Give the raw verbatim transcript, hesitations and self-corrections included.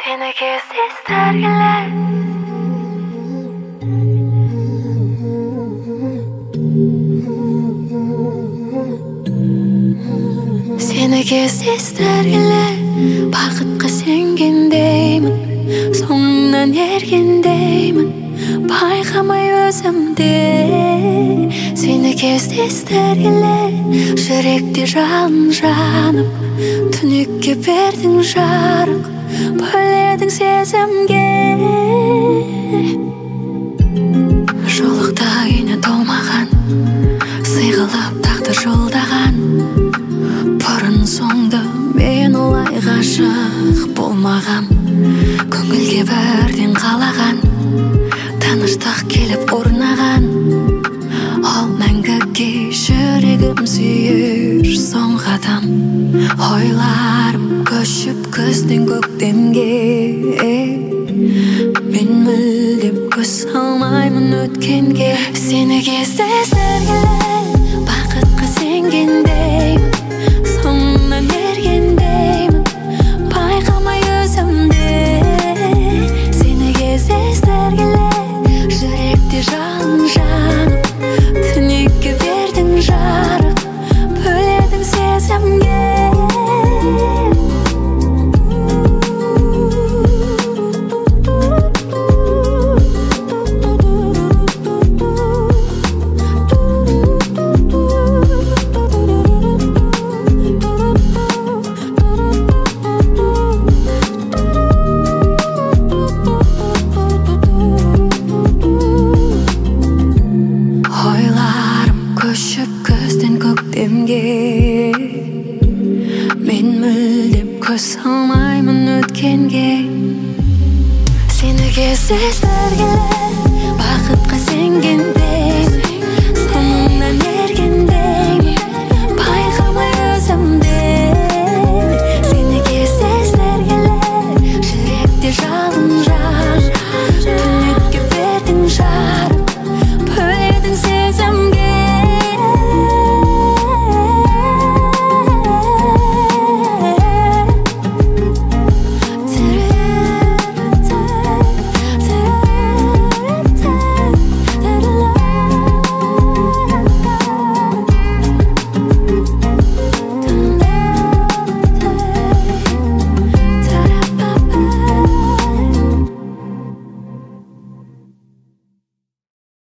Seni кездестіргілі Seni кездестіргілі Бақытқа сенгендеймін Соңынан ергендеймін Байқамай өзімде Seni кездестіргілі Жүректе жалын жанып Түнекке бердің жарық Бөледің сезімге Жолықта үйне толмаған Сыйғылып тағдыр жолдаған Бұрын соңды мен олай ғашық болмағам Көңілге бірден қалаған Таныштық келіп орнаған Ол мәңгіге жүрегім сүйер соңғы адам Ойларым көшіп көзден көктемге Мен мүлдем көз салмаймын өткенге Сені кездестіргілі бақытқа сенгендеймін Соңынан ергендеймін Байқамай өзімде Сені кездестіргілі жүректе жалын жанып Түнекке бердің жарық Бөледің сезімге Мен мүлдем көз салмаймын өткенге Сені кездестіргілі бақытқа сенген